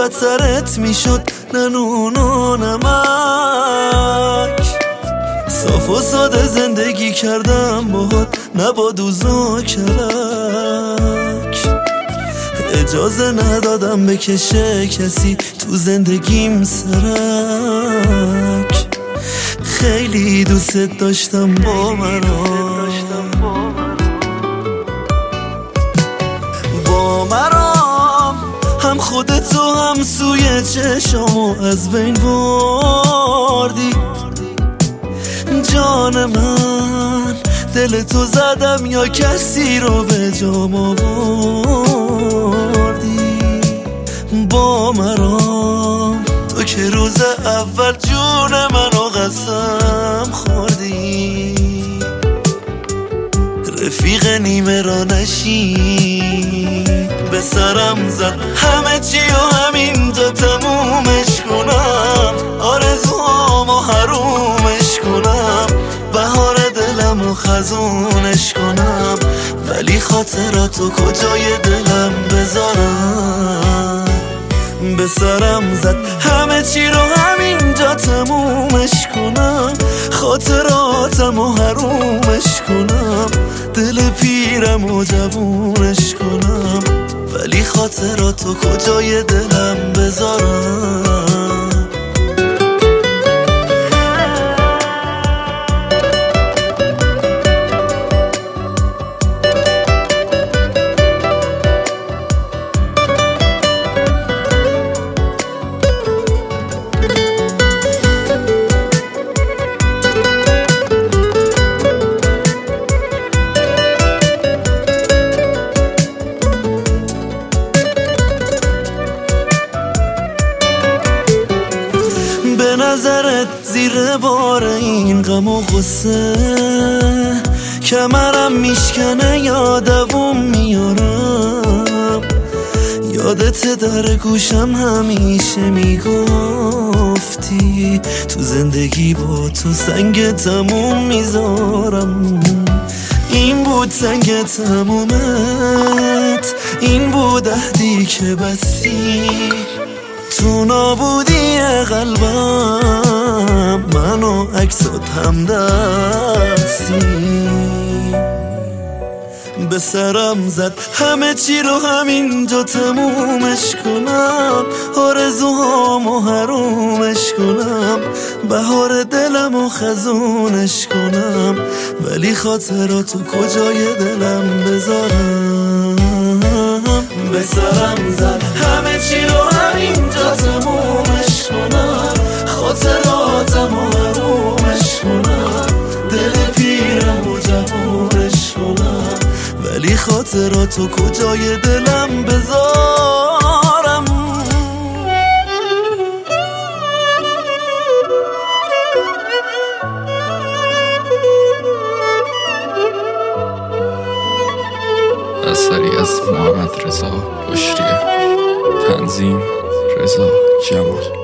سرت میشد نه نون و نمک. صاف و ساده زندگی کردم باهات نه با دوز و کلک. اجازه ندادم بکشه کسی تو زندگیم سرک. خیلی دوست داشتم با مرام هم خودتو هم سوی چشامو از بین بردی. جان من دل تو زدم یا کسی رو به جام آوردی. با مرام تو که روز اول جون منو قسم خوردی. رفیق نیمه را نشی به سرم زد همه چی و همینجا تمومش کنم. آرزوهامو حرومش کنم، بهار دلمو خزونش کنم. ولی خاطراتو کجای دلم بذارم؟ به سرم زد همه چی رو همینجا تمومش کنم. خاطراتمو حرومش کنم، دل پیرمو جوونش کنم. ولی خاطراتو کجای دلم بذارم؟ به نظرت زیر بار این غم و غصه کمرم میشکنه یا دووم میارم. یادت در گوشم همیشه میگفتی تو زندگی با تو سنگ تموم میذارم. این بود سنگ تمومت، این بود عهدی که بستی. تو نابودی قلبم منو عکسات همدستی. به سرم زد همه چی رو همینجا تمومش کنم. آرزوهامو حرومش کنم، بهار دلمو خزونش کنم. ولی خاطراتو کجای دلم بذارم؟ به سرم زد همه چی رو همینجا تمومش کنم. خاطراتمو حرومش کنم، دل پیرمو جوونش کنم. ولی خاطراتو کجای دلم بذارم؟ اثری از محمد رضا پشتیه، تنظیم رضا جمال.